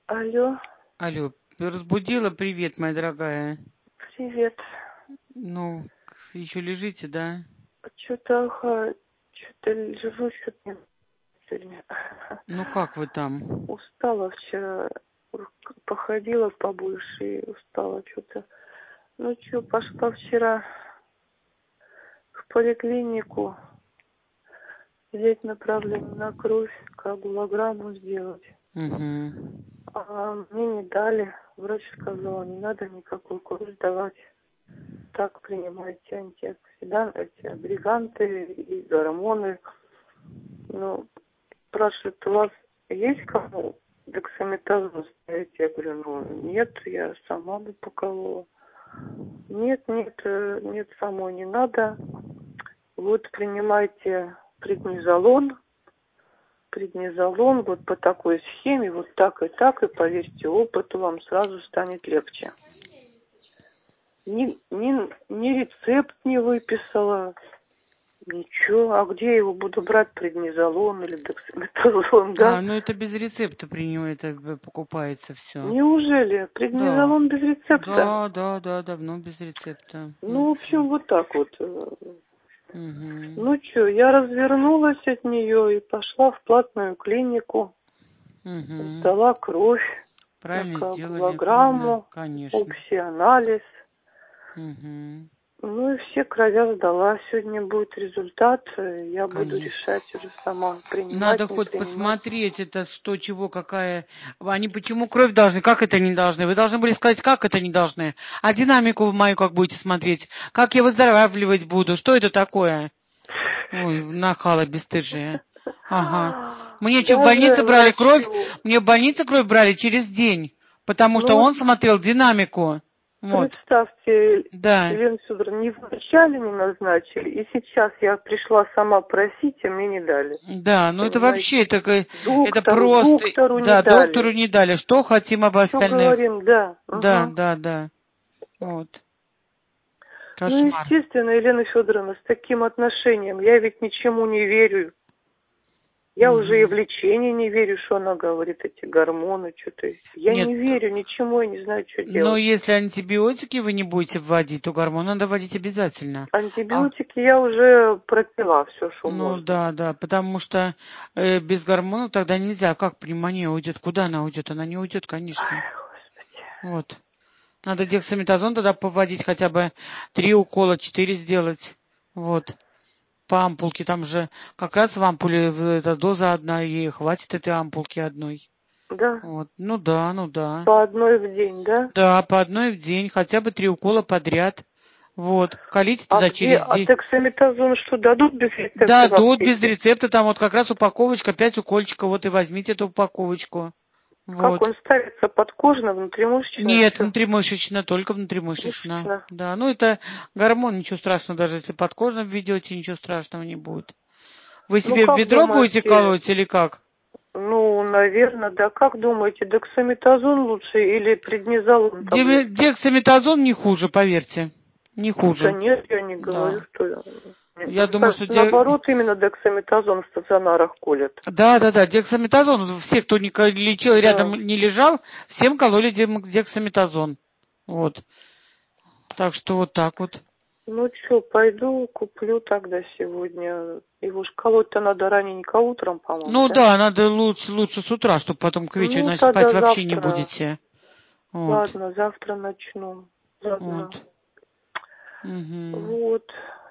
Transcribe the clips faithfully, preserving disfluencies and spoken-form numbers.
Алло, Алло, разбудила? Привет, моя дорогая. привет. Ну, еще лежите, да? Что-то, ага, что-то лежу сегодня. сегодня. Ну, как вы там? Устала вчера, походила побольше и устала что-то. Ну что, пошла вчера в поликлинику взять направление на кровь, коагулограмму сделать. Угу. А мне не дали. Врач сказал, не надо никакую кровь давать. Так принимайте антиоксиданты, антиагреганты и гормоны. Ну, спрашивают, у вас есть кому дексаметазон ставить? Я говорю, ну, нет, я сама бы поколола. Нет, нет, э, нет, самой не надо. Вот принимайте преднизолон, преднизолон вот по такой схеме, вот так и так, и поверьте опыту, вам сразу станет легче. Ни, ни, ни рецепт не выписала, ничего. А где я его буду брать, преднизолон или дексаметазон, да? А, ну это без рецепта при нем это покупается все. Неужели? Да. Преднизолон без рецепта? Да, да, да, давно без рецепта. Ну, в общем, вот так вот. Угу. Ну что, я развернулась от нее и пошла в платную клинику. Угу. Сдала кровь на Правильно сделали, кровь, да, коагулограмму, конечно. общий анализ. Угу. Ну и все кровя сдала. Сегодня будет результат. Я буду Конечно. решать уже сама, Надо принимать, не хоть принимать. посмотреть, это что, чего, какая. Они почему кровь должны, как это не должны? Вы должны были сказать, как это не должны. А динамику мою как будете смотреть? Как я выздоравливать буду? Что это такое? Ой, нахала бесстыжие. Ага. Мне что, в Даже больнице брали кровь? врачу. Мне в больнице кровь брали через день, потому Ну что вот он смотрел динамику. Вот. представьте, Да. Елена Федоровна, не вначале не назначили, и сейчас я пришла сама просить, а мне не дали. Да, ну это Понимаете? вообще, это, это Доктору, просто, доктору не да, доктору дали. не дали. Что хотим об Что остальных? говорим, да. Да, Угу. да, да. Вот. Ну, Кошмар. естественно, Елена Федоровна, с таким отношением, я ведь ничему не верю. Я уже и в Угу. лечение не верю, что она говорит, эти гормоны, что-то. Я Нет, не верю ничему, я не знаю, что но делать. если антибиотики вы не будете вводить, то гормон надо вводить обязательно. А, Антибиотики я уже пропила все, что ну можно. да, да, потому что э, без гормонов тогда нельзя. Как пневмония уйдет? Куда она уйдет? Она не уйдет, Ай, конечно. Господи. Вот. Надо дексаметазон тогда повводить, хотя бы три укола, четыре сделать. Вот. По ампулке, там же как раз в ампуле в- эта доза одна, и хватит этой ампулки одной. Да, Вот. Ну да, ну да. по одной в день, да? Да, по одной в день, хотя бы три укола подряд. Вот. Колите А тогда где, через а день. дексаметазон что, дадут без Да, рецепта в дут без аптеке? рецепта, там вот как раз упаковочка, пять укольчиков, вот и возьмите эту упаковочку. Как Вот. он ставится, подкожно, внутримышечно, Нет, что? внутримышечно, только внутримышечно. Мышечно. Да, ну это гормон, ничего страшного, даже если подкожно введете, ничего страшного не будет. Вы Ну, себе в как бедро будете думаете, колоть или как? ну, наверное, да. Как думаете, дексаметазон лучше или преднизолон Деме- таблетки? Дексаметазон не хуже, поверьте. Не Да хуже. нет, я не говорю, Да. что... Мне Я думаю, что... кажется, де- де- наоборот, именно дексаметазон в стационарах колят. Да, да, да, дексаметазон. Все, кто не ко- лечил, рядом Да. не лежал, всем кололи дем- дексаметазон. Вот. Так что вот так вот. Ну что, пойду куплю тогда сегодня. Его ж колоть-то надо раненько утром, по-моему, Ну да? да, надо лучше, лучше с утра, чтобы потом к вечеру, Ну, иначе спать тогда вообще не завтра. будете. Вот. Ладно, завтра начну. Ладно. Вот. Угу. Вот.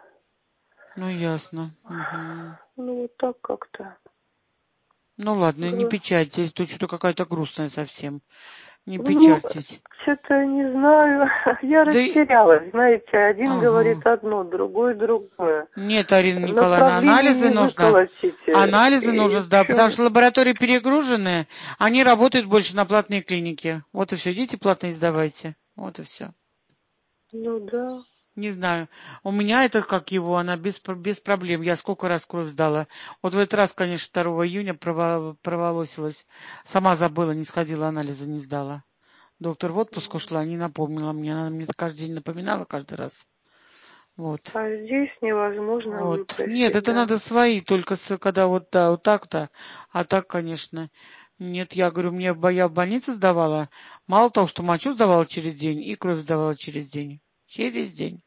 Ну ясно. Угу. Ну, вот так как-то. Ну ладно, не Гры- печальтесь, тут что-то какая-то грустная совсем. Не Ну, печальтесь. что-то не знаю. Я Да и... растерялась. Знаете, один Ага. говорит одно, другой другое. Нет, Арина Николаевна, Направление анализы не нужно. выколотите. Анализы И, нужно, в да, потому общем, что лаборатории перегруженные, они работают больше на платные клиники. Вот и все, идите платные сдавайте. Вот и все. ну да. Не знаю. У меня это как его, она без, про- без проблем. Я сколько раз кровь сдала. Вот в этот раз, конечно, второго июня прово- проволосилась. Сама забыла, не сходила, анализы не сдала. Доктор в отпуск ушла, не напомнила мне. Она мне это каждый день напоминала, каждый раз. Вот. А здесь невозможно Вот. Нет, выпросить, это да. надо свои, только с- когда вот, да, вот так-то. А так, конечно, Нет, я говорю, мне бо- я в больнице сдавала. Мало того, что мочу сдавала через день, и кровь сдавала через день. Через день.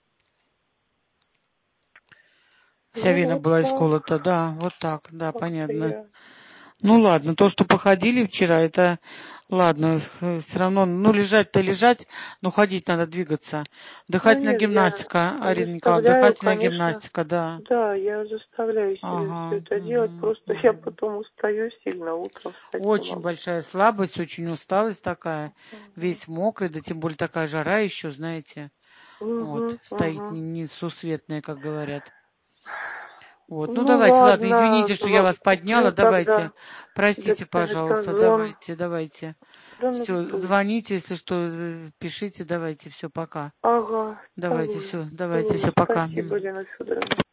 Вся Ну вена вот была так, исколота, да, вот так, да, как-то понятно. я. Ну ладно, то, что походили вчера, это ладно, все равно, ну лежать-то лежать, но ходить надо, двигаться. Ну Дыхательная нет, я гимнастика, Арина Николаевна, заставляю, дыхательная конечно. гимнастика, да. Да, я заставляю себя все Ага, это делать, мгм, просто я мгм. потом устаю сильно, утром встать не Очень могу. большая слабость, очень усталость такая, Угу, весь мокрый, да тем более такая жара еще, знаете, вот, угу, стоит угу. не- несусветная, как говорят. Вот, ну Ну давайте, ладно, ладно, извините, что я в- вас подняла, куплю давайте, тогда простите, пожалуйста, дексаметазон. давайте, давайте. Да ну Все, что вы. звоните, если что, э, пишите, давайте, все, пока. Ага, Давайте, целую, все, давайте, целую. все, пока. Спасибо, Лена Федоровна.